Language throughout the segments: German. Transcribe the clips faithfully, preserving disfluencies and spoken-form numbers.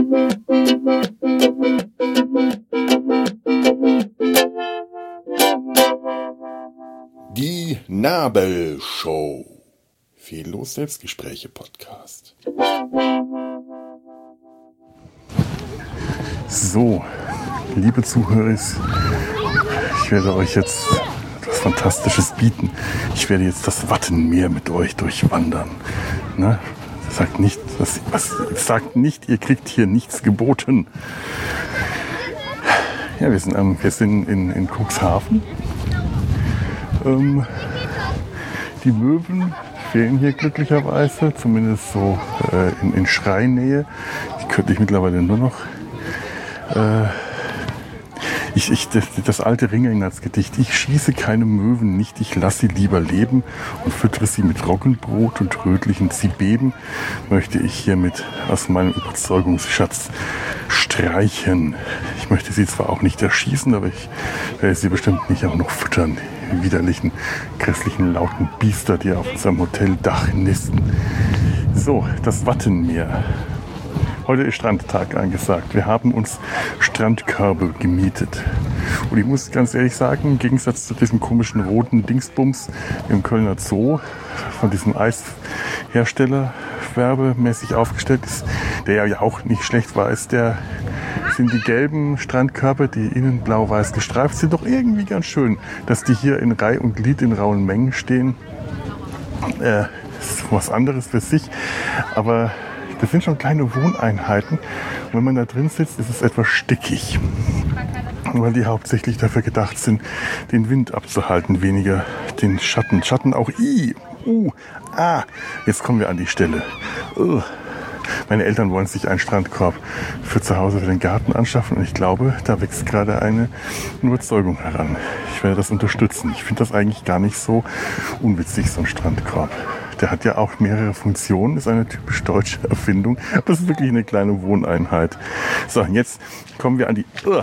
Die Nabelshow. Fehllos Selbstgespräche Podcast. So, liebe Zuhörer, ich werde euch jetzt etwas Fantastisches bieten. Ich werde jetzt das Wattenmeer mit euch durchwandern. Ne? Sagt nicht, was, was, sagt nicht, ihr kriegt hier nichts geboten. Ja, wir sind, ähm, wir sind in, in Cuxhaven. Ähm, die Möwen fehlen hier glücklicherweise, zumindest so äh, in, in Schreinähe. Die könnte ich mittlerweile nur noch. Äh, ich, ich, das, das alte Ringelnatz-Gedicht. Ich schieße keine Möwen nicht, ich lasse sie lieber leben und füttere sie mit Roggenbrot und rötlichen Zibeben, möchte ich hiermit aus meinem Überzeugungsschatz streichen. Ich möchte sie zwar auch nicht erschießen, aber ich werde sie bestimmt nicht auch noch füttern. Die widerlichen, grässlichen, lauten Biester, die auf unserem Hoteldach nisten. So, das Wattenmeer. Heute ist Strandtag angesagt. Wir haben uns Strandkörbe gemietet. Und ich muss ganz ehrlich sagen, im Gegensatz zu diesem komischen roten Dingsbums im Kölner Zoo, von diesem Eishersteller werbemäßig aufgestellt ist, der ja auch nicht schlecht war, ist der sind die gelben Strandkörbe, die innen blau-weiß gestreift sind, doch irgendwie ganz schön, dass die hier in Reih und Glied in rauen Mengen stehen. Äh, das ist was anderes für sich, aber das sind schon kleine Wohneinheiten. Und wenn man da drin sitzt, ist es etwas stickig, weil die hauptsächlich dafür gedacht sind, den Wind abzuhalten, weniger den Schatten. Schatten auch, i, u, ah, jetzt kommen wir an die Stelle. Uh. Meine Eltern wollen sich einen Strandkorb für zu Hause für den Garten anschaffen und ich glaube, da wächst gerade eine Überzeugung heran. Ich werde das unterstützen. Ich finde das eigentlich gar nicht so unwitzig, so ein Strandkorb. Der hat ja auch mehrere Funktionen, ist eine typisch deutsche Erfindung. Das ist wirklich eine kleine Wohneinheit. So, jetzt kommen wir an die... Uh,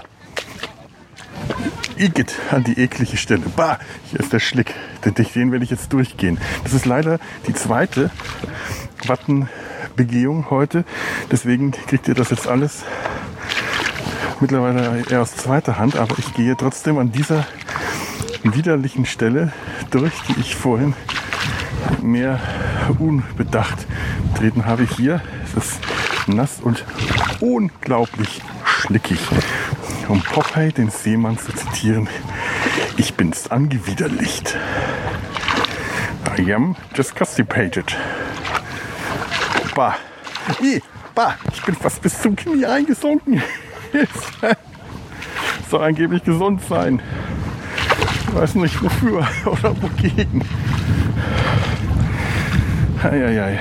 Igitt, an die eklige Stelle. Bah, hier ist der Schlick. Den, den werde ich jetzt durchgehen. Das ist leider die zweite Wattenbegehung heute. Deswegen kriegt ihr das jetzt alles mittlerweile eher aus zweiter Hand. Aber ich gehe trotzdem an dieser widerlichen Stelle durch, die ich vorhin mehr unbedacht betreten habe. Hier ist es nass und unglaublich schlickig. Um Popeye, den Seemann, zu zitieren: Ich bin's angewiderlicht. I am just constipated. Bah. I, bah. Ich bin fast bis zum Knie eingesunken. Soll angeblich gesund sein. Ich weiß nicht wofür oder wogegen. Eieiei.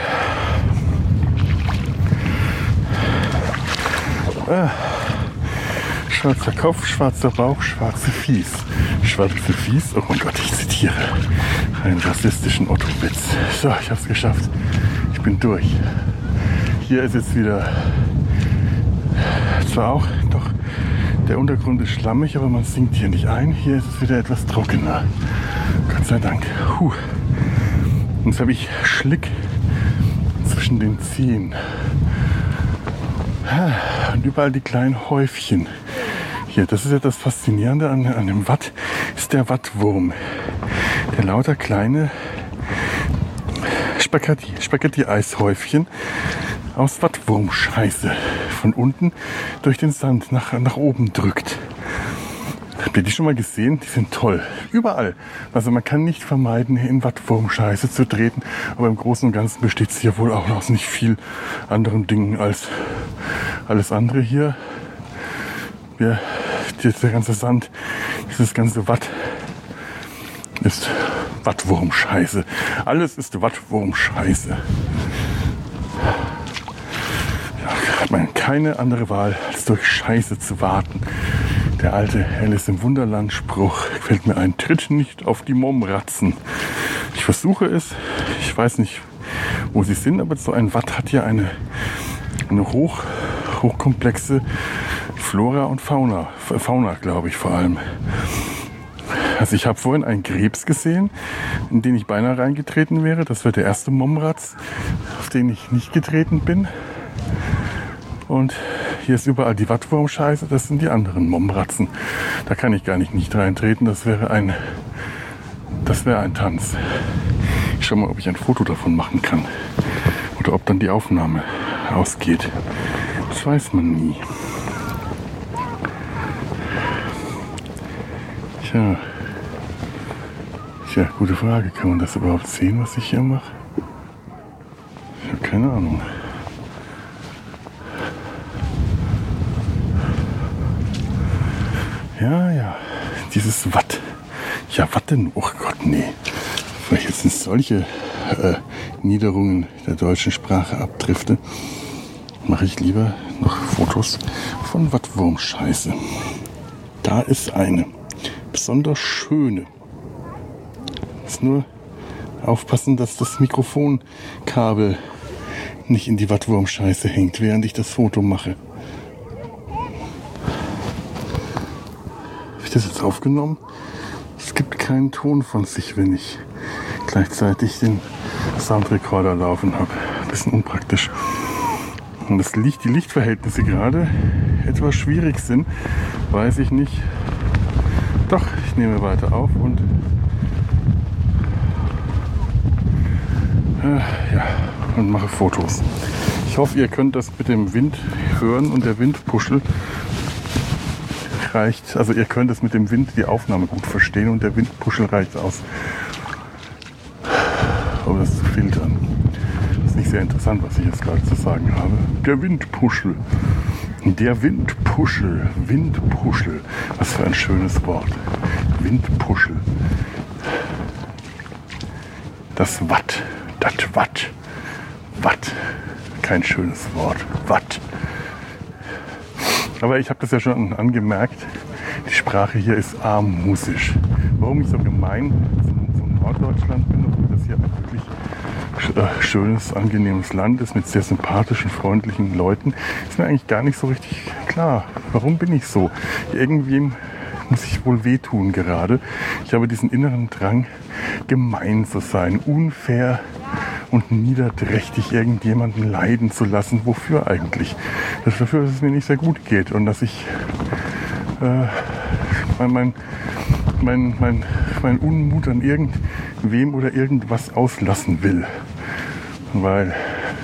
Ah. Schwarzer Kopf, schwarzer Bauch, schwarze Fies. Schwarze Fies, oh mein Gott, ich zitiere einen rassistischen Otto-Witz. So, ich hab's geschafft. Ich bin durch. Hier ist jetzt wieder, zwar auch, doch der Untergrund ist schlammig, aber man sinkt hier nicht ein. Hier ist es wieder etwas trockener. Gott sei Dank. Puh. Und jetzt habe ich Schlick zwischen den Zehen. Und überall die kleinen Häufchen. Hier, das ist ja das Faszinierende an, an dem Watt, ist der Wattwurm. Der lauter kleine Spaghetti, Spaghetti-Eishäufchen aus Wattwurmscheiße von unten durch den Sand nach, nach oben drückt. Habt ihr die schon mal gesehen? Die sind toll. Überall. Also man kann nicht vermeiden, in Wattwurmscheiße zu treten. Aber im Großen und Ganzen besteht es hier wohl auch aus nicht viel anderen Dingen als alles andere hier. Wir, der ganze Sand, dieses ganze Watt ist Wattwurmscheiße. Alles ist Wattwurmscheiße. Da hat man keine andere Wahl, als durch Scheiße zu warten. Der alte Alice im Wunderland Spruch fällt mir ein: Tritt nicht auf die Momratzen. Ich versuche es, ich weiß nicht, wo sie sind, aber so ein Watt hat ja eine, eine hoch, hochkomplexe Flora und Fauna, Fauna glaube ich vor allem. Also ich habe vorhin einen Krebs gesehen, in den ich beinahe reingetreten wäre. Das war der erste Momratz, auf den ich nicht getreten bin. Und hier ist überall die Wattwurmscheiße, das sind die anderen Momratzen. Da kann ich gar nicht, nicht reintreten, das wäre ein, das wäre ein Tanz. Ich schau mal, ob ich ein Foto davon machen kann. Oder ob dann die Aufnahme ausgeht. Das weiß man nie. Tja. Tja, gute Frage. Kann man das überhaupt sehen, was ich hier mache? Ich habe keine Ahnung. Ja, ja. Dieses Watt. Ja, was denn? Oh Gott, nee. Weil ich jetzt in solche äh, Niederungen der deutschen Sprache abdrifte, mache ich lieber noch Fotos von Wattwurmscheiße. Da ist eine. Besonders schöne. Muss nur aufpassen, dass das Mikrofonkabel nicht in die Wattwurmscheiße hängt, während ich das Foto mache. Habe ich das jetzt aufgenommen? Es gibt keinen Ton von sich, wenn ich gleichzeitig den Soundrecorder laufen habe. Ein bisschen unpraktisch. Und das Licht, die Lichtverhältnisse gerade etwas schwierig sind, weiß ich nicht. Doch, ich nehme weiter auf und äh, ja, und mache Fotos. Ich hoffe, ihr könnt das mit dem Wind hören und der Windpuschel reicht, also ihr könnt es mit dem Wind die Aufnahme gut verstehen und der Windpuschel reicht aus, um das zu filtern. Das ist nicht sehr interessant, was ich jetzt gerade zu sagen habe. Der Windpuschel. Der Windpuschel. Windpuschel. Was für ein schönes Wort. Windpuschel. Das Watt. Das Watt. Watt. Kein schönes Wort. Watt. Aber ich habe das ja schon angemerkt. Die Sprache hier ist armmusisch. Warum ich so gemein zu Norddeutschland bin, obwohl das hier ein wirklich schönes, angenehmes Land ist mit sehr sympathischen, freundlichen Leuten, ist mir eigentlich gar nicht so richtig klar. Warum bin ich so? Irgendwem muss ich wohl wehtun gerade. Ich habe diesen inneren Drang, gemein zu sein, unfair und niederträchtig irgendjemanden leiden zu lassen. Wofür eigentlich? Das dafür, dass es mir nicht sehr gut geht und dass ich äh, mein, mein, mein, mein Unmut an irgendwem oder irgendwas auslassen will. Weil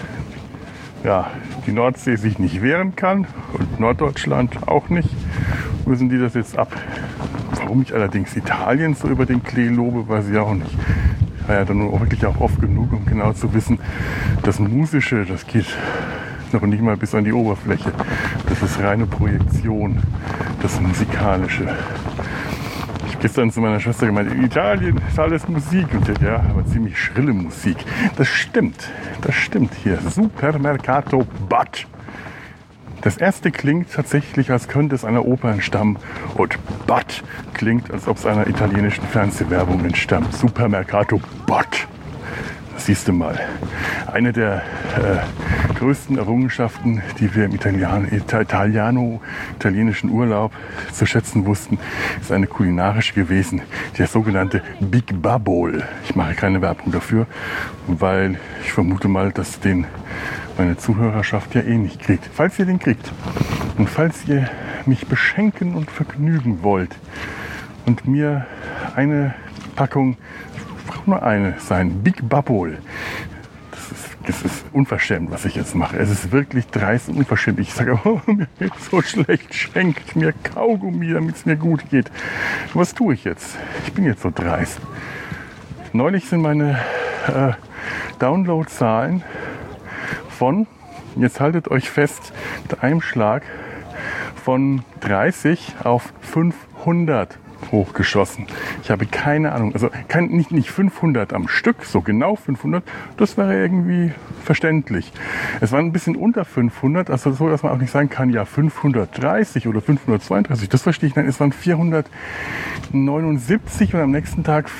ja, die Nordsee sich nicht wehren kann und Norddeutschland auch nicht, müssen die das jetzt ab. Warum ich allerdings Italien so über den Klee lobe, weiß ich auch nicht. Ich war ja dann nur wirklich auch oft genug, um genau zu wissen, das Musische, das geht noch nicht mal bis an die Oberfläche. Das ist reine Projektion, das Musikalische. Ich habe gestern zu meiner Schwester gemeint, in Italien ist alles Musik. Und die, ja, aber ziemlich schrille Musik. Das stimmt, das stimmt hier. Supermercato Bad. Das erste klingt tatsächlich, als könnte es einer Oper entstammen. Und Bad klingt, als ob es einer italienischen Fernsehwerbung entstammt. Supermercato Bad. Das siehst du mal. Eine der äh, größten Errungenschaften, die wir im Italian, Italiano, italienischen Urlaub zu schätzen wussten, ist eine kulinarische gewesen, der sogenannte Big Babol. Ich mache keine Werbung dafür, weil ich vermute mal, dass den meine Zuhörerschaft ja eh nicht kriegt. Falls ihr den kriegt und falls ihr mich beschenken und vergnügen wollt und mir eine Packung, ich brauche nur eine sein, Big Babol, das ist, das ist unverschämt, was ich jetzt mache. Es ist wirklich dreist und unverschämt. Ich sage, oh, mir geht so schlecht, schenkt mir Kaugummi, damit es mir gut geht. Was tue ich jetzt? Ich bin jetzt so dreist. Neulich sind meine äh, Downloadzahlen von, jetzt haltet euch fest, mit einem Schlag von dreißig auf fünfhundert hochgeschossen. Ich habe keine Ahnung, also kein, nicht, nicht fünfhundert am Stück, so genau fünfhundert, das wäre irgendwie verständlich. Es war ein bisschen unter fünfhundert, also so, dass man auch nicht sagen kann, ja fünfhundertdreißig oder fünfhundertzweiunddreißig, das verstehe ich. Nein, es waren vierhundertneunundsiebzig und am nächsten Tag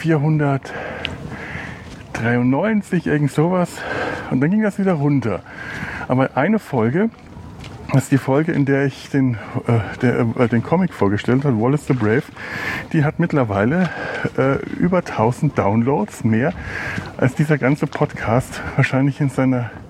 vierhundertdreiundneunzig, irgend sowas. Und dann ging das wieder runter. Aber eine Folge, das ist die Folge, in der ich den, äh, der, äh, den Comic vorgestellt habe, Wallace the Brave, die hat mittlerweile äh, über tausend Downloads, mehr als dieser ganze Podcast wahrscheinlich in seiner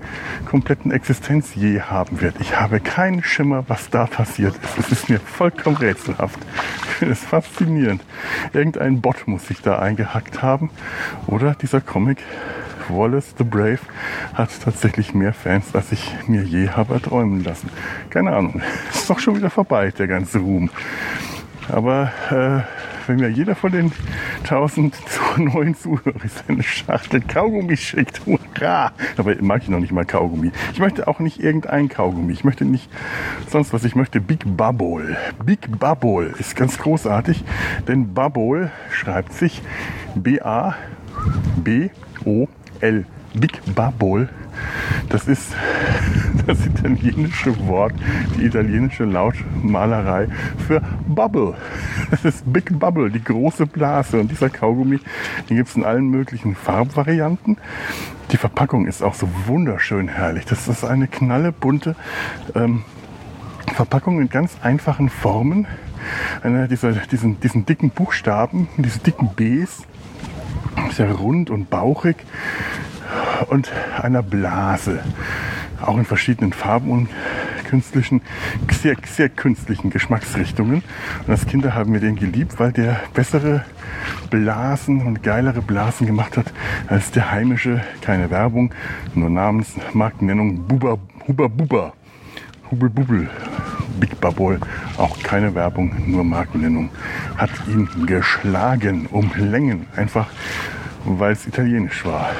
kompletten Existenz je haben wird. Ich habe keinen Schimmer, was da passiert ist. Es ist mir vollkommen rätselhaft. Ich finde es faszinierend. Irgendein Bot muss sich da eingehackt haben. Oder dieser Comic Wallace the Brave hat tatsächlich mehr Fans, als ich mir je habe erträumen lassen. Keine Ahnung. Ist doch schon wieder vorbei, der ganze Ruhm. Aber äh, wenn mir jeder von den tausend neuen Zuhörern eine Schachtel Kaugummi schickt, hurra! Dabei mag ich noch nicht mal Kaugummi. Ich möchte auch nicht irgendein Kaugummi. Ich möchte nicht sonst was. Ich möchte Big Bubble. Big Bubble ist ganz großartig, denn Bubble schreibt sich B A B O L. Big Bubble. Das ist das italienische Wort, die italienische Lautmalerei für Bubble. Das ist Big Bubble, die große Blase. Und dieser Kaugummi, den gibt es in allen möglichen Farbvarianten. Die Verpackung ist auch so wunderschön herrlich. Das ist eine knallebunte ähm, Verpackung in ganz einfachen Formen. Eine dieser, diesen, diesen dicken Buchstaben, diese dicken Bs, sehr rund und bauchig. Und einer Blase, auch in verschiedenen Farben und künstlichen, sehr, sehr künstlichen Geschmacksrichtungen. Und als Kinder haben wir den geliebt, weil der bessere Blasen und geilere Blasen gemacht hat als der heimische, keine Werbung, nur Namensmarkennennung, Buba, Huba Buba, Hubel Bubel, Big Bubble, auch keine Werbung, nur Markennennung, hat ihn geschlagen um Längen, einfach weil es italienisch war.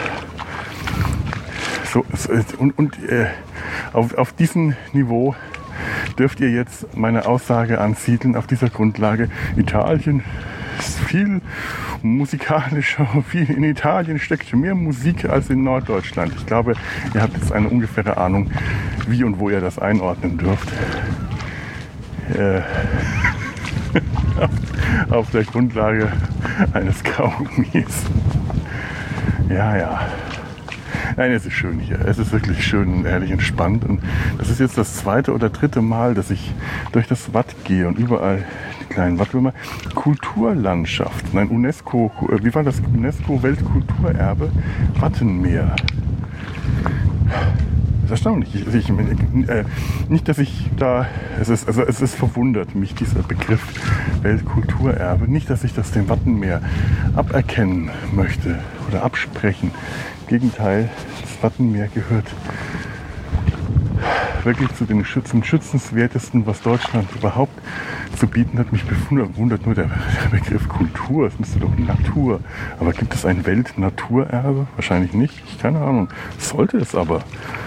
So, und und äh, auf, auf diesem Niveau dürft ihr jetzt meine Aussage ansiedeln, auf dieser Grundlage. Italien ist viel musikalischer, viel in Italien steckt mehr Musik als in Norddeutschland. Ich glaube, ihr habt jetzt eine ungefähre Ahnung, wie und wo ihr das einordnen dürft. Äh, auf, auf der Grundlage eines Kaugummis. Ja, ja. Nein, es ist schön hier. Es ist wirklich schön und ehrlich entspannt. Und das ist jetzt das zweite oder dritte Mal, dass ich durch das Watt gehe und überall die kleinen Wattwürmer. Kulturlandschaft. Nein, UNESCO, wie war das? UNESCO-Weltkulturerbe Wattenmeer. Das ist erstaunlich. Ich, ich, äh, nicht, dass ich da, es ist, also es ist verwundert mich, dieser Begriff Weltkulturerbe. Nicht, dass ich das dem Wattenmeer aberkennen möchte oder absprechen. Im Gegenteil, das Wattenmeer gehört wirklich zu den zum schützenswertesten, was Deutschland überhaupt zu bieten hat. Mich bewundert nur der, der Begriff Kultur. Es müsste doch Natur. Aber gibt es ein Weltnaturerbe? Wahrscheinlich nicht. Keine Ahnung. Sollte es aber.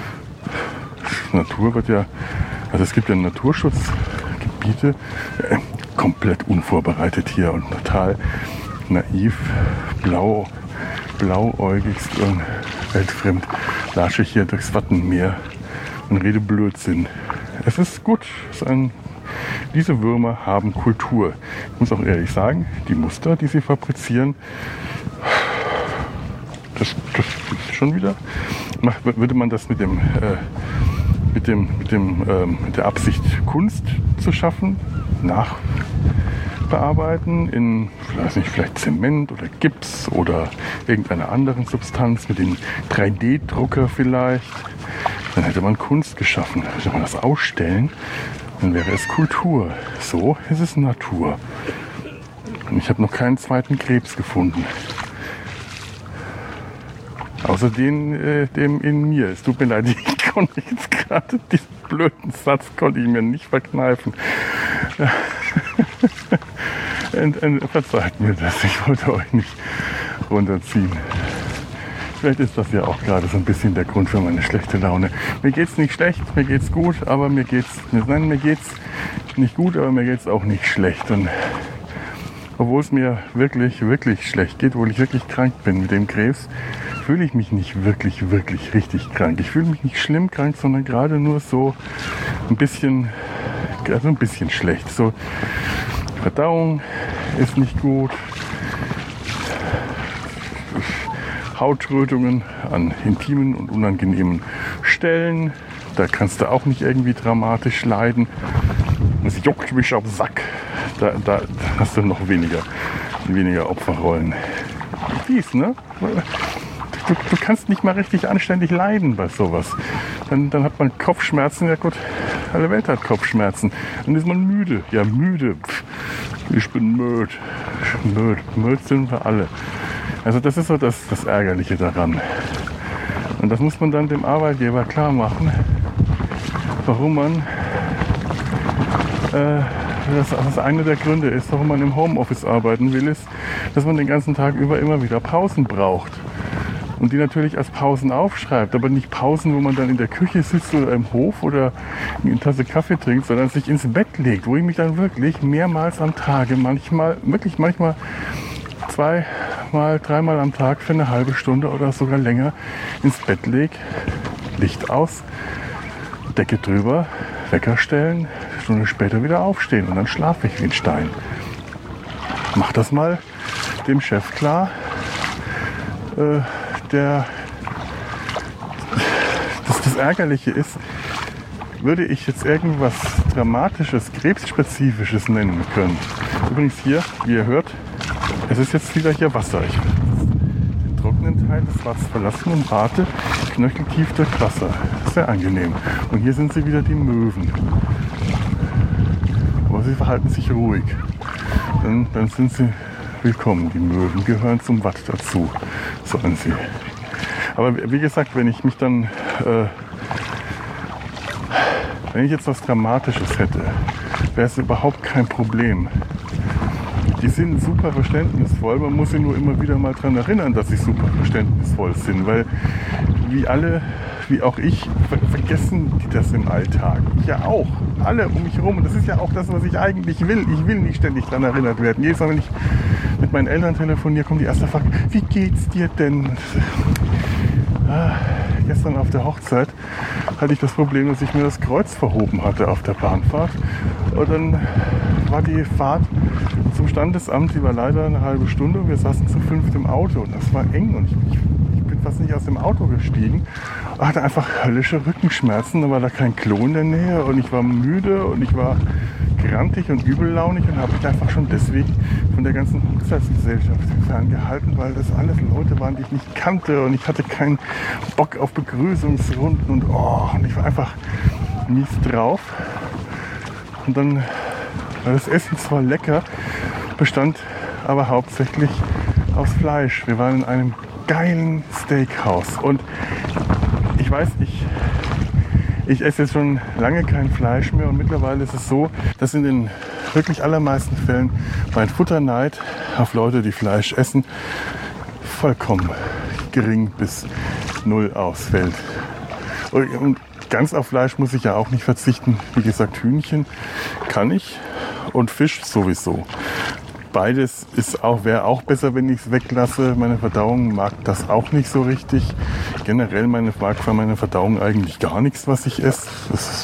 Natur wird ja, also es gibt ja Naturschutzgebiete, äh, komplett unvorbereitet hier und total naiv, blau, blauäugigst und weltfremd lasche ich hier durchs Wattenmeer und rede Blödsinn. Es ist gut, es ist ein, diese Würmer haben Kultur. Ich muss auch ehrlich sagen, die Muster, die sie fabrizieren, das, das ist schon wieder, würde man das mit dem äh, mit dem mit dem ähm, mit der Absicht Kunst zu schaffen, nachbearbeiten in, ich weiß nicht, vielleicht Zement oder Gips oder irgendeiner anderen Substanz, mit dem drei D Drucker vielleicht, dann hätte man Kunst geschaffen. Würde man das ausstellen, dann wäre es Kultur. So ist es Natur. Und ich habe noch keinen zweiten Krebs gefunden. Außer den, äh, dem in mir. Es tut mir leid, ich konnte jetzt gerade diesen blöden Satz konnte ich mir nicht verkneifen. und, und, verzeiht mir das, ich wollte euch nicht runterziehen. Vielleicht ist das ja auch gerade so ein bisschen der Grund für meine schlechte Laune. Mir geht's nicht schlecht, mir geht's gut, aber mir geht's, nein, mir geht's nicht gut, aber mir geht's auch nicht schlecht. Und obwohl es mir wirklich, wirklich schlecht geht, obwohl ich wirklich krank bin mit dem Krebs, fühle ich mich nicht wirklich, wirklich richtig krank. Ich fühle mich nicht schlimm krank, sondern gerade nur so ein bisschen, also ein bisschen schlecht. So, Verdauung ist nicht gut, Hautrötungen an intimen und unangenehmen Stellen, da kannst du auch nicht irgendwie dramatisch leiden. Es juckt mich am Sack, da, da hast du noch weniger, weniger Opferrollen. Dies, ne? du, du kannst nicht mal richtig anständig leiden bei sowas. Dann, dann hat man Kopfschmerzen, ja gut, alle Welt hat Kopfschmerzen. Dann ist man müde, ja müde. Pff, ich bin müde, müde, müde sind wir alle. Also das ist so das, das Ärgerliche daran. Und das muss man dann dem Arbeitgeber klar machen, warum man, äh, das, das einer der Gründe ist, warum man im Homeoffice arbeiten will, ist, dass man den ganzen Tag über immer wieder Pausen braucht. Und die natürlich als Pausen aufschreibt, aber nicht Pausen, wo man dann in der Küche sitzt oder im Hof oder eine Tasse Kaffee trinkt, sondern sich ins Bett legt, wo ich mich dann wirklich mehrmals am Tage, manchmal, wirklich manchmal zweimal, dreimal am Tag für eine halbe Stunde oder sogar länger ins Bett lege, Licht aus, Decke drüber, Wecker stellen, eine Stunde später wieder aufstehen und dann schlafe ich wie ein Stein. Mach das mal dem Chef klar. Äh, der, das, das Ärgerliche ist, würde ich jetzt irgendwas Dramatisches, Krebsspezifisches nennen können. Übrigens hier, wie ihr hört, es ist jetzt wieder hier Wasser. Ich den trockenen Teil des Wassers verlassen und warte knöcheltief durch Wasser. Sehr angenehm. Und hier sind sie wieder, die Möwen. Aber sie verhalten sich ruhig. Dann, dann sind sie willkommen. Die Möwen gehören zum Watt dazu, sollen sie. Aber wie gesagt, wenn ich mich dann, äh, wenn ich jetzt was Dramatisches hätte, wäre es überhaupt kein Problem. Die sind super verständnisvoll, man muss sie nur immer wieder mal daran erinnern, dass sie super verständnisvoll sind, weil wie alle, wie auch ich, ver- vergessen die das im Alltag. Ich ja auch, alle um mich herum. Und das ist ja auch das, was ich eigentlich will. Ich will nicht ständig daran erinnert werden. Jedes Mal, wenn ich mit meinen Eltern telefoniere, kommt die erste Frage, wie geht's dir denn? Ah, gestern auf der Hochzeit hatte ich das Problem, dass ich mir das Kreuz verhoben hatte auf der Bahnfahrt. Und dann war die Fahrt zum Standesamt, die war leider eine halbe Stunde und wir saßen zu fünft im Auto und das war eng und ich, ich bin fast nicht aus dem Auto gestiegen. Ich hatte einfach höllische Rückenschmerzen, da war da kein Klo in der Nähe und ich war müde und ich war grantig und übellaunig und habe mich einfach schon deswegen von der ganzen Hochzeitsgesellschaft ferngehalten, weil das alles Leute waren, die ich nicht kannte und ich hatte keinen Bock auf Begrüßungsrunden und, oh, und ich war einfach mies drauf. Und dann war das Essen zwar lecker, bestand aber hauptsächlich aus Fleisch. Wir waren in einem geilen Steakhouse und ich weiß, ich, ich esse jetzt schon lange kein Fleisch mehr und mittlerweile ist es so, dass in den wirklich allermeisten Fällen mein Futterneid auf Leute, die Fleisch essen, vollkommen gering bis null ausfällt. Und ganz auf Fleisch muss ich ja auch nicht verzichten. Wie gesagt, Hühnchen kann ich und Fisch sowieso. Beides ist auch, wäre auch besser, wenn ich es weglasse. Meine Verdauung mag das auch nicht so richtig. Generell meine, mag für meine Verdauung eigentlich gar nichts, was ich esse. Das ist,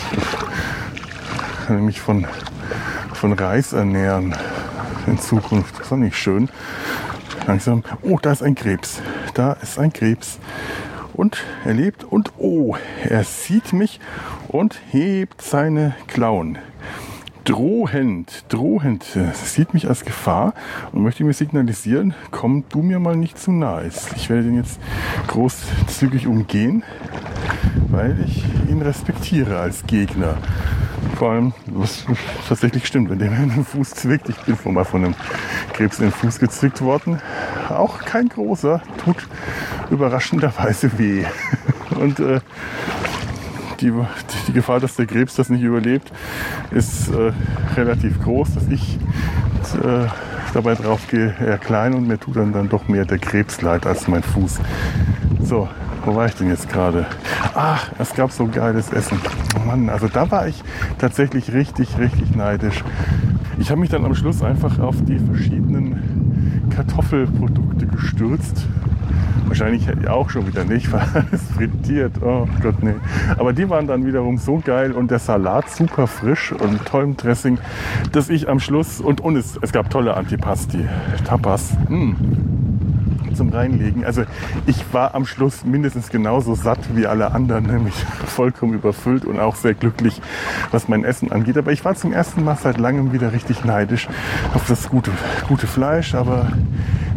ich kann mich von, von Reis ernähren in Zukunft. Das ist auch nicht schön. Langsam, oh, da ist ein Krebs. Da ist ein Krebs. Und er lebt und oh, er sieht mich und hebt seine Klauen. Drohend, drohend, er sieht mich als Gefahr und möchte mir signalisieren, komm du mir mal nicht zu nahe. Ich werde den jetzt großzügig umgehen, weil ich ihn respektiere als Gegner. Vor allem, was tatsächlich stimmt, wenn der mir in den Fuß zwickt. Ich bin schon mal von einem Krebs in den Fuß gezwickt worden. Auch kein großer, tut überraschenderweise weh. Und äh, die, die Gefahr, dass der Krebs das nicht überlebt, ist äh, relativ groß. Dass ich äh, dabei drauf gehe, eher klein und mir tut dann, dann doch mehr der Krebs leid als mein Fuß. So, wo war ich denn jetzt gerade? Ach, es gab so geiles Essen. Oh Mann, also da war ich tatsächlich richtig, richtig neidisch. Ich habe mich dann am Schluss einfach auf die verschiedenen Kartoffelprodukte gestürzt. Wahrscheinlich auch schon wieder nicht, weil es frittiert. Oh Gott, nee. Aber die waren dann wiederum so geil und der Salat super frisch und mit tollem Dressing, dass ich am Schluss, und, und es, es gab tolle Antipasti, Tapas, mh, zum Reinlegen. Also ich war am Schluss mindestens genauso satt wie alle anderen, nämlich vollkommen überfüllt und auch sehr glücklich, was mein Essen angeht. Aber ich war zum ersten Mal seit langem wieder richtig neidisch auf das gute, gute Fleisch, aber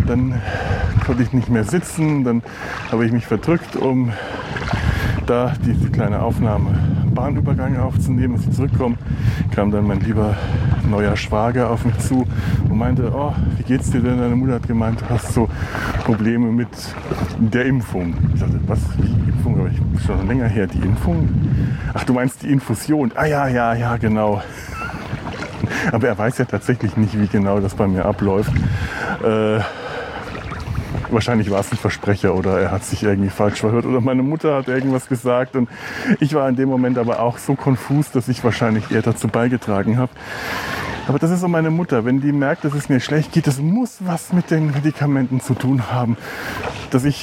Dann konnte ich nicht mehr sitzen, dann habe ich mich verdrückt, um da diese kleine Aufnahme am Bahnübergang aufzunehmen. Als ich zurückkomme, kam dann mein lieber neuer Schwager auf mich zu und meinte, oh, wie geht's dir denn? Deine Mutter hat gemeint, du hast so Probleme mit der Impfung. Ich dachte, was, wie Impfung? Aber ich bin schon länger her, die Impfung? Ach, du meinst die Infusion? Ah ja, ja, ja, genau. Aber er weiß ja tatsächlich nicht, wie genau das bei mir abläuft. Äh, Wahrscheinlich war es ein Versprecher oder er hat sich irgendwie falsch verhört oder meine Mutter hat irgendwas gesagt und ich war in dem Moment aber auch so konfus, dass ich wahrscheinlich eher dazu beigetragen habe. Aber das ist so meine Mutter, wenn die merkt, dass es mir schlecht geht, das muss was mit den Medikamenten zu tun haben, dass ich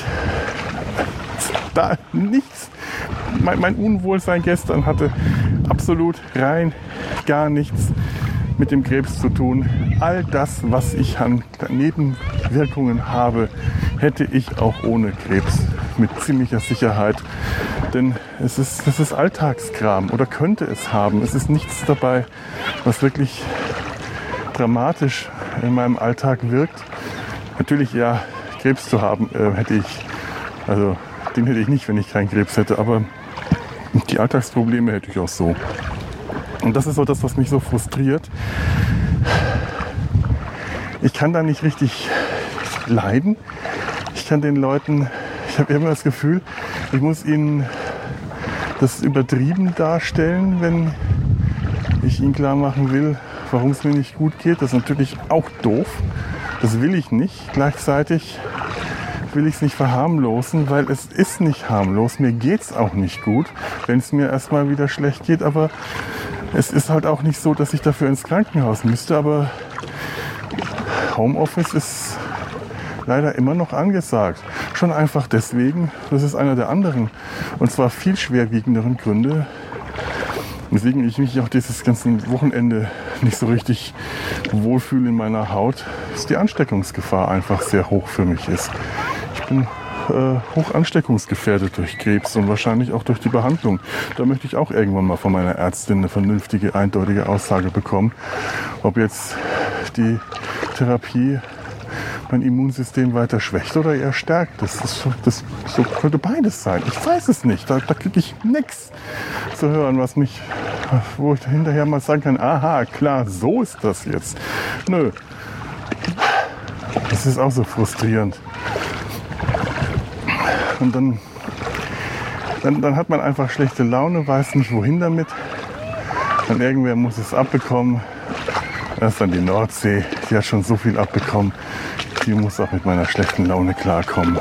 da nichts, mein, mein Unwohlsein gestern hatte absolut rein gar nichts mit dem Krebs zu tun. All das, was ich an Nebenwirkungen habe, hätte ich auch ohne Krebs mit ziemlicher Sicherheit. Denn es ist, es ist Alltagskram oder könnte es haben. Es ist nichts dabei, was wirklich dramatisch in meinem Alltag wirkt. Natürlich, ja, Krebs zu haben, äh, hätte ich, also den hätte ich nicht, wenn ich keinen Krebs hätte, aber die Alltagsprobleme hätte ich auch so. Und das ist so das, was mich so frustriert. Ich kann da nicht richtig leiden. Ich kann den Leuten, ich habe immer das Gefühl, ich muss ihnen das übertrieben darstellen, wenn ich ihnen klar machen will, warum es mir nicht gut geht. Das ist natürlich auch doof. Das will ich nicht. Gleichzeitig will ich es nicht verharmlosen, weil es ist nicht harmlos. Mir geht es auch nicht gut, wenn es mir erstmal wieder schlecht geht. Aber es ist halt auch nicht so, dass ich dafür ins Krankenhaus müsste. Aber Homeoffice ist leider immer noch angesagt. Schon einfach deswegen, das ist einer der anderen und zwar viel schwerwiegenderen Gründe, weswegen ich mich auch dieses ganze Wochenende nicht so richtig wohlfühle in meiner Haut, ist die Ansteckungsgefahr einfach sehr hoch für mich ist. Ich bin äh, hoch ansteckungsgefährdet durch Krebs und wahrscheinlich auch durch die Behandlung. Da möchte ich auch irgendwann mal von meiner Ärztin eine vernünftige, eindeutige Aussage bekommen, ob jetzt die Therapie mein Immunsystem weiter schwächt oder eher stärkt. Das, ist so, das so könnte beides sein. Ich weiß es nicht. Da, da kriege ich nichts zu hören, was mich, wo ich hinterher mal sagen kann, aha, klar, so ist das jetzt. Nö. Das ist auch so frustrierend. Und dann, dann, dann hat man einfach schlechte Laune, weiß nicht wohin damit. Dann irgendwer muss es abbekommen. Das ist dann die Nordsee, die hat schon so viel abbekommen. Die muss auch mit meiner schlechten Laune klarkommen.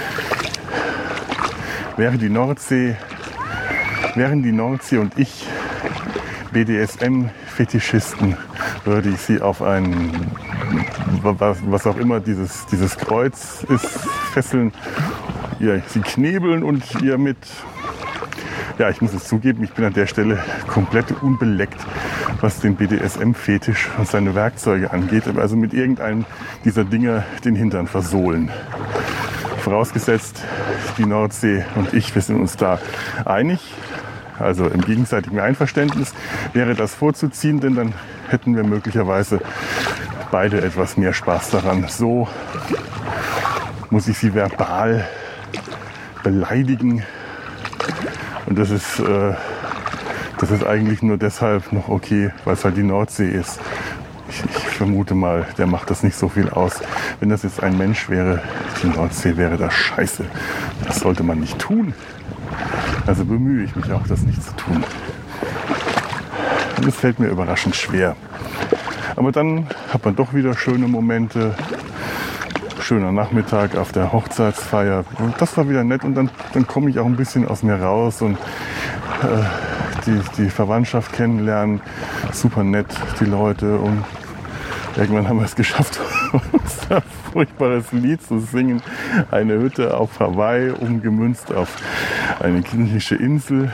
Wäre die Nordsee, wären die Nordsee und ich B D S M-Fetischisten, würde ich sie auf ein, was auch immer dieses, dieses Kreuz ist, fesseln, ihr, sie knebeln und ihr mit, ja, ich muss es zugeben, ich bin an der Stelle komplett unbeleckt, was den B D S M-Fetisch und seine Werkzeuge angeht. Also mit irgendeinem dieser Dinger den Hintern versohlen. Vorausgesetzt, die Nordsee und ich, wir sind uns da einig. Also im gegenseitigen Einverständnis wäre das vorzuziehen, denn dann hätten wir möglicherweise beide etwas mehr Spaß daran. So muss ich sie verbal beleidigen. Und das ist... Äh, Das ist eigentlich nur deshalb noch okay, weil es halt die Nordsee ist. Ich, ich vermute mal, der macht das nicht so viel aus. Wenn das jetzt ein Mensch wäre, die Nordsee wäre das scheiße. Das sollte man nicht tun. Also bemühe ich mich auch, das nicht zu tun. Und es fällt mir überraschend schwer. Aber dann hat man doch wieder schöne Momente. Schöner Nachmittag auf der Hochzeitsfeier. Und das war wieder nett und dann, dann komme ich auch ein bisschen aus mir raus und äh, Die, die Verwandtschaft kennenlernen, super nett, die Leute und irgendwann haben wir es geschafft, uns ein furchtbares Lied zu singen. Eine Hütte auf Hawaii, umgemünzt auf eine griechische Insel.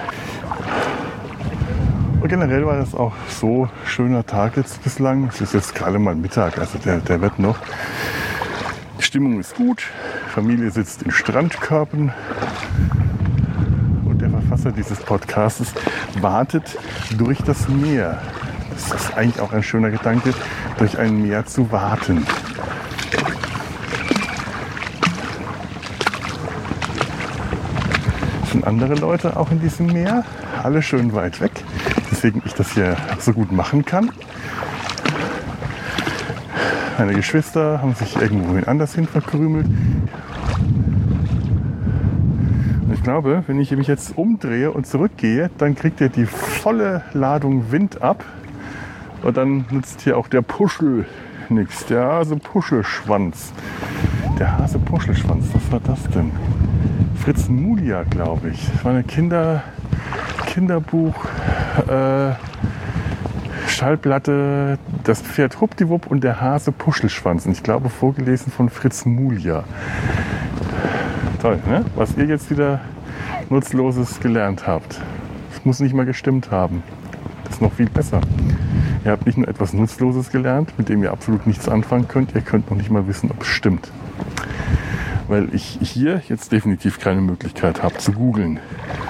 Und generell war das auch so schöner Tag jetzt bislang. Es ist jetzt gerade mal Mittag, also der, der wird noch. Die Stimmung ist gut, die Familie sitzt in Strandkörben. Der Verfasser dieses Podcasts wartet durch das Meer. Das ist eigentlich auch ein schöner Gedanke, durch ein Meer zu warten. sind andere Leute auch in diesem Meer, alle schön weit weg, deswegen ich das hier so gut machen kann. Meine Geschwister haben sich irgendwo anders hin verkrümelt. Und ich glaube, wenn ich mich jetzt umdrehe und zurückgehe, dann kriegt ihr die volle Ladung Wind ab. Und dann nutzt hier auch der Puschel nichts. Der Hase-Puschelschwanz. Der Hase-Puschelschwanz, was war das denn? Fritz Mulia, glaube ich. Das war ein Kinder, Kinderbuch. Äh, Schallplatte, das Pferd Huppdiwupp und der Hase Puschelschwanz. Und ich glaube, vorgelesen von Fritz Mulia. Toll, ne? Was ihr jetzt wieder Nutzloses gelernt habt. Das muss nicht mal gestimmt haben. Das ist noch viel besser. Ihr habt nicht nur etwas Nutzloses gelernt, mit dem ihr absolut nichts anfangen könnt, ihr könnt noch nicht mal wissen, ob es stimmt. Weil ich hier jetzt definitiv keine Möglichkeit habe zu googeln.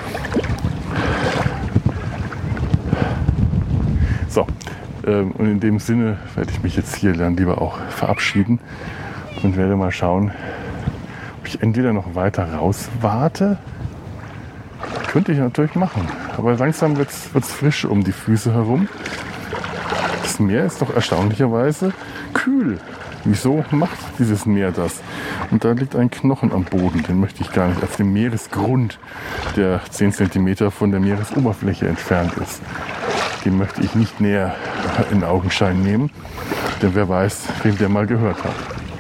So, ähm, und in dem Sinne werde ich mich jetzt hier dann lieber auch verabschieden und werde mal schauen, ob ich entweder noch weiter raus warte. Könnte ich natürlich machen, aber langsam wird es frisch um die Füße herum. Das Meer ist doch erstaunlicherweise kühl. Wieso macht dieses Meer das? Und da liegt ein Knochen am Boden, den möchte ich gar nicht auf dem Meeresgrund, der zehn Zentimeter von der Meeresoberfläche entfernt ist. Den möchte ich nicht näher in Augenschein nehmen, denn wer weiß, wem der mal gehört hat.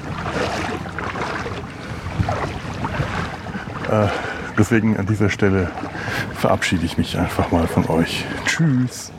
Äh, deswegen an dieser Stelle verabschiede ich mich einfach mal von euch. Tschüss.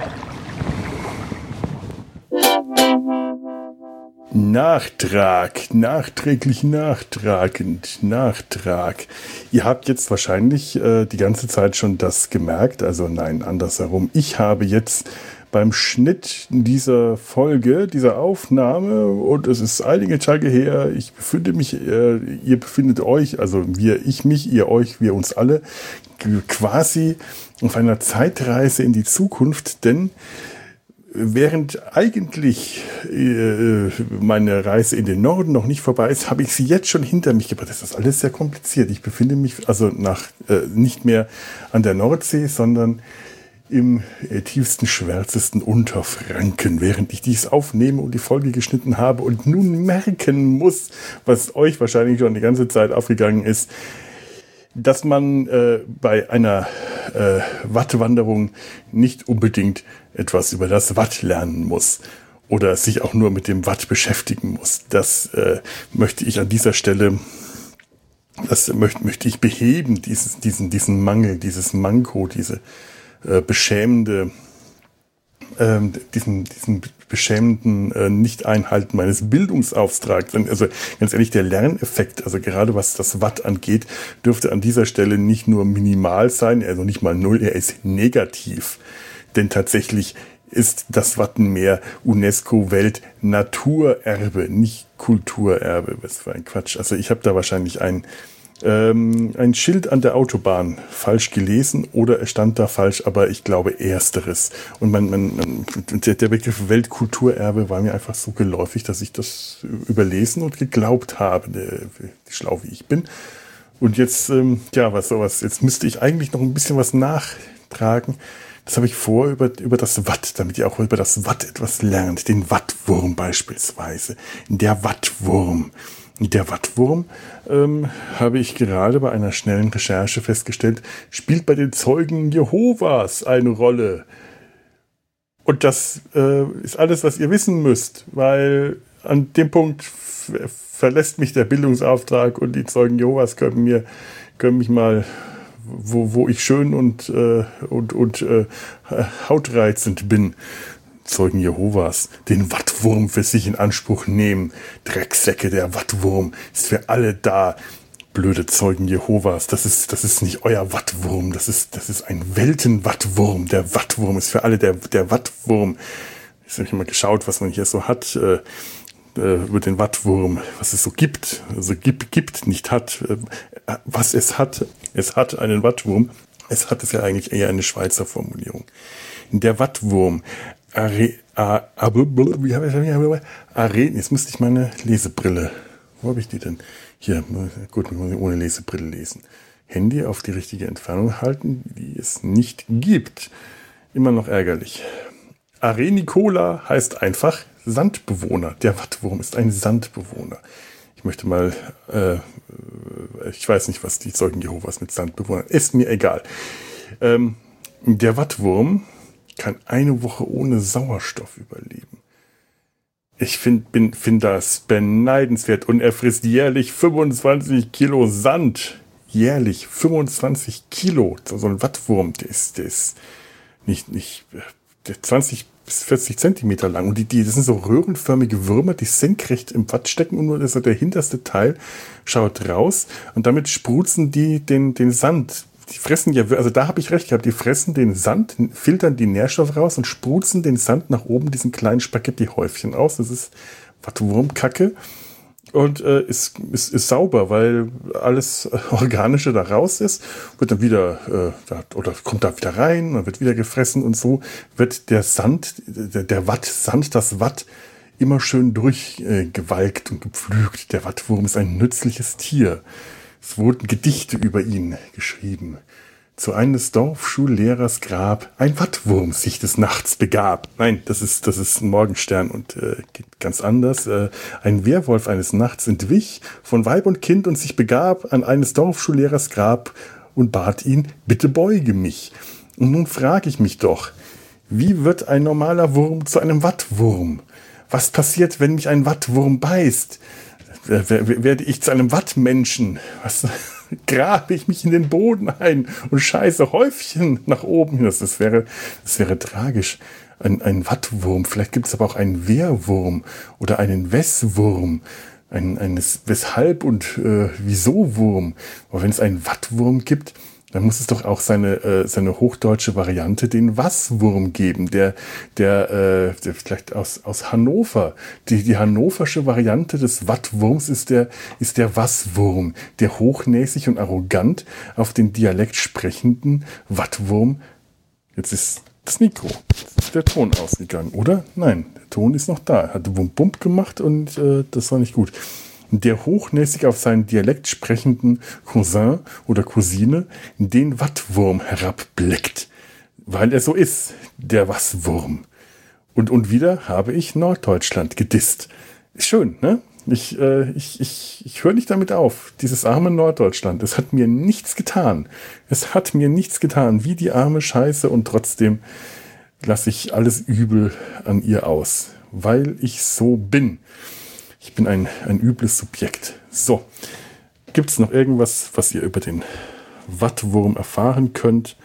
Nachtrag, nachträglich nachtragend, Nachtrag. Ihr habt jetzt wahrscheinlich äh, die ganze Zeit schon das gemerkt, also nein, andersherum. Ich habe jetzt beim Schnitt dieser Folge, dieser Aufnahme, und es ist einige Tage her, ich befinde mich, äh, ihr befindet euch, also wir, ich mich, ihr euch, wir uns alle, quasi auf einer Zeitreise in die Zukunft, denn während eigentlich äh, meine Reise in den Norden noch nicht vorbei ist, habe ich sie jetzt schon hinter mich gebracht. Das ist alles sehr kompliziert. Ich befinde mich also nach äh, nicht mehr an der Nordsee, sondern im äh, tiefsten, schwärzesten Unterfranken, während ich dies aufnehme und die Folge geschnitten habe und nun merken muss, was euch wahrscheinlich schon die ganze Zeit aufgegangen ist, dass man äh, bei einer äh, Wattwanderung nicht unbedingt etwas über das Watt lernen muss oder sich auch nur mit dem Watt beschäftigen muss. Das äh, möchte ich an dieser Stelle, das möchte, möchte ich beheben, dieses, diesen, diesen Mangel, dieses Manko, diese äh, beschämende, äh, diesen, diesen beschämenden äh, Nicht-Einhalten meines Bildungsauftrags. Also ganz ehrlich, der Lerneffekt, also gerade was das Watt angeht, dürfte an dieser Stelle nicht nur minimal sein, also nicht mal null, er ist negativ. Denn tatsächlich ist das Wattenmeer UNESCO-Weltnaturerbe, nicht Kulturerbe. Was für ein Quatsch. Also ich habe da wahrscheinlich ein, ähm, ein Schild an der Autobahn falsch gelesen oder es stand da falsch, aber ich glaube Ersteres. Und man, man, man, der, der Begriff Weltkulturerbe war mir einfach so geläufig, dass ich das überlesen und geglaubt habe, wie schlau wie ich bin. Und jetzt, ähm, ja, was sowas. Jetzt müsste ich eigentlich noch ein bisschen was nachtragen. Das habe ich vor über, über das Watt, damit ihr auch über das Watt etwas lernt. Den Wattwurm beispielsweise. Der Wattwurm. Der Wattwurm, ähm, habe ich gerade bei einer schnellen Recherche festgestellt, spielt bei den Zeugen Jehovas eine Rolle. Und das äh, ist alles, was ihr wissen müsst, weil an dem Punkt f- verlässt mich der Bildungsauftrag und die Zeugen Jehovas können mir, können mich mal, wo, wo ich schön und, äh, und, und äh, hautreizend bin, Zeugen Jehovas, den Wattwurm für sich in Anspruch nehmen. Drecksäcke, der Wattwurm ist für alle da. Blöde Zeugen Jehovas, das ist, das ist nicht euer Wattwurm, das ist, das ist ein Weltenwattwurm. Der Wattwurm ist für alle der, der Wattwurm. Jetzt habe ich mal geschaut, was man hier so hat, äh, äh, über den Wattwurm, was es so gibt. Also gibt, gibt, nicht hat. Äh, was es hat, es hat einen Wattwurm. Es hat es ja eigentlich eher eine Schweizer Formulierung. Der Wattwurm, Are, a, a, wie habe ich Are, jetzt müsste ich meine Lesebrille, wo habe ich die denn? Hier, gut, ohne Lesebrille lesen. Handy auf die richtige Entfernung halten, die es nicht gibt. Immer noch ärgerlich. Arenicola heißt einfach Sandbewohner. Der Wattwurm ist ein Sandbewohner. Ich möchte mal, äh, ich weiß nicht, was die Zeugen Jehovas mit Sandbewohnern, ist mir egal. Ähm, der Wattwurm kann eine Woche ohne Sauerstoff überleben. Ich finde find das beneidenswert und er frisst jährlich fünfundzwanzig Kilo Sand. Jährlich fünfundzwanzig Kilo. So ein Wattwurm, der ist, der ist nicht, nicht, der zwanzig bis vierzig Zentimeter lang. Und die, die, das sind so röhrenförmige Würmer, die senkrecht im Watt stecken und nur das, der hinterste Teil schaut raus und damit spruzen die den, den Sand. Die fressen ja, also da habe ich recht gehabt, die fressen den Sand, filtern die Nährstoffe raus und spruzen den Sand nach oben, diesen kleinen Spaghetti-Häufchen aus. Das ist Wattwurmkacke. Und äh, ist, ist, ist sauber, weil alles Organische da raus ist, wird dann wieder, äh, da, oder kommt da wieder rein, dann wird wieder gefressen und so wird der Sand, der, der Watt, Sand, das Watt immer schön durchgewalkt äh, und gepflügt. Der Wattwurm ist ein nützliches Tier. Es wurden Gedichte über ihn geschrieben. Zu eines Dorfschullehrers Grab ein Wattwurm sich des Nachts begab. Nein, das ist, das ist ein Morgenstern und äh, geht ganz anders. Äh, ein Werwolf eines Nachts entwich von Weib und Kind und sich begab an eines Dorfschullehrers Grab und bat ihn, bitte beuge mich. Und nun frage ich mich doch, wie wird ein normaler Wurm zu einem Wattwurm? Was passiert, wenn mich ein Wattwurm beißt? Werde ich zu einem Wattmenschen? Was... grabe ich mich in den Boden ein und scheiße Häufchen nach oben. Das, das, wäre, das wäre tragisch. Ein, ein Wattwurm, vielleicht gibt es aber auch einen Wehrwurm oder einen Wesswurm, ein, ein Weshalb- und äh, Wieso-Wurm. Aber wenn es einen Wattwurm gibt, dann muss es doch auch seine, äh, seine hochdeutsche Variante, den Wasswurm, geben, der, der, äh, der vielleicht aus, aus Hannover. Die, die hannoversche Variante des Wattwurms ist der, ist der Wasswurm, der hochnäsig und arrogant auf den Dialekt sprechenden Wattwurm. Jetzt ist das Mikro, jetzt ist der Ton ausgegangen, oder? Nein, der Ton ist noch da. Er hatte Bump-Bump gemacht und äh, das war nicht gut. Der hochnäsig auf seinen Dialekt sprechenden Cousin oder Cousine den Wattwurm herabblickt, weil er so ist, der Wasswurm. Und, und wieder habe ich Norddeutschland gedisst. Schön, ne? Ich, äh, ich, ich, ich höre nicht damit auf. Dieses arme Norddeutschland, es hat mir nichts getan. Es hat mir nichts getan, wie die arme Scheiße, und trotzdem lasse ich alles Übel an ihr aus, weil ich so bin. Ich bin ein, ein übles Subjekt. So, gibt es noch irgendwas, was ihr über den Wattwurm erfahren könnt?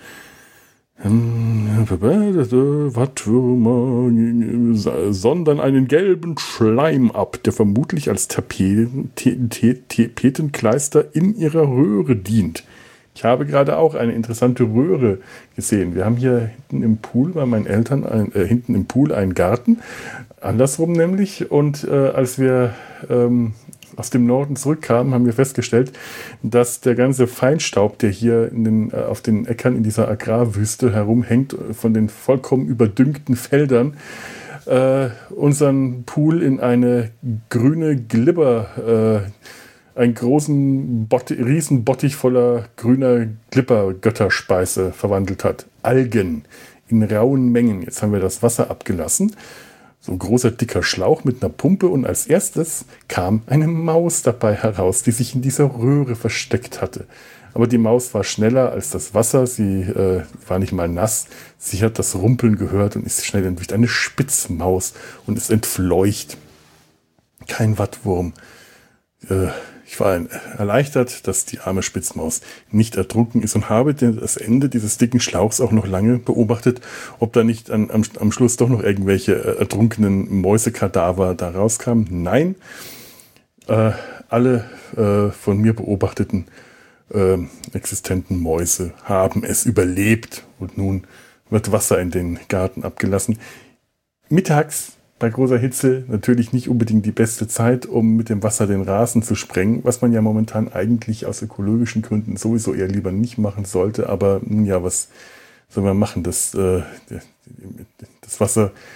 Wattwürmer sondern einen gelben Schleim ab, der vermutlich als Tapeten, Tapetenkleister in ihrer Röhre dient. Ich habe gerade auch eine interessante Röhre gesehen. Wir haben hier hinten im Pool bei meinen Eltern, ein, äh, hinten im Pool einen Garten, andersrum nämlich. Und äh, als wir ähm, aus dem Norden zurückkamen, haben wir festgestellt, dass der ganze Feinstaub, der hier in den, äh, auf den Äckern in dieser Agrarwüste herumhängt, von den vollkommen überdüngten Feldern, äh, unseren Pool in eine grüne Glibber, äh, einen großen Bottich, Riesenbottich voller grüner Glibber-Götterspeise verwandelt hat. Algen in rauen Mengen. Jetzt haben wir das Wasser abgelassen. So ein großer, dicker Schlauch mit einer Pumpe, und als erstes kam eine Maus dabei heraus, die sich in dieser Röhre versteckt hatte. Aber die Maus war schneller als das Wasser, sie äh, war nicht mal nass, sie hat das Rumpeln gehört und ist schnell entwischt. Eine Spitzmaus und ist entfleucht. Kein Wattwurm. Äh, Ich war erleichtert, dass die arme Spitzmaus nicht ertrunken ist, und habe das Ende dieses dicken Schlauchs auch noch lange beobachtet, ob da nicht an, am, am Schluss doch noch irgendwelche ertrunkenen Mäusekadaver da rauskamen. Nein, äh, alle äh, von mir beobachteten äh, existenten Mäuse haben es überlebt, und nun wird Wasser in den Garten abgelassen. Mittags bei großer Hitze natürlich nicht unbedingt die beste Zeit, um mit dem Wasser den Rasen zu sprengen, was man ja momentan eigentlich aus ökologischen Gründen sowieso eher lieber nicht machen sollte. Aber nun ja, was soll man machen? Das, äh, das Wasser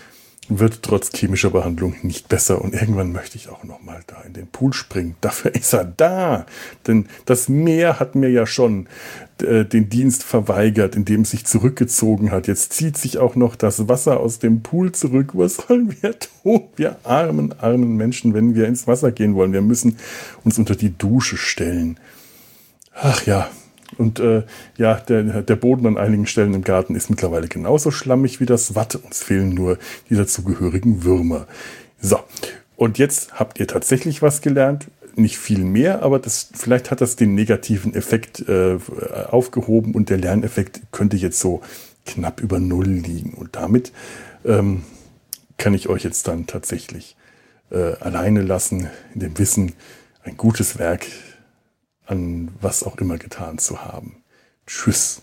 wird trotz chemischer Behandlung nicht besser. Und irgendwann möchte ich auch noch mal da in den Pool springen. Dafür ist er da. Denn das Meer hat mir ja schon äh, den Dienst verweigert, indem es sich zurückgezogen hat. Jetzt zieht sich auch noch das Wasser aus dem Pool zurück. Was sollen wir tun? Wir armen, armen Menschen, wenn wir ins Wasser gehen wollen. Wir müssen uns unter die Dusche stellen. Ach ja. Und äh, ja, der, der Boden an einigen Stellen im Garten ist mittlerweile genauso schlammig wie das Watt. Uns fehlen nur die dazugehörigen Würmer. So, und jetzt habt ihr tatsächlich was gelernt. Nicht viel mehr, aber das, vielleicht hat das den negativen Effekt äh, aufgehoben und der Lerneffekt könnte jetzt so knapp über Null liegen. Und damit ähm, kann ich euch jetzt dann tatsächlich äh, alleine lassen, in dem Wissen, ein gutes Werk an was auch immer getan zu haben. Tschüss.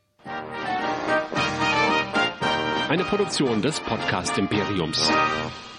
Eine Produktion des Podcast Imperiums.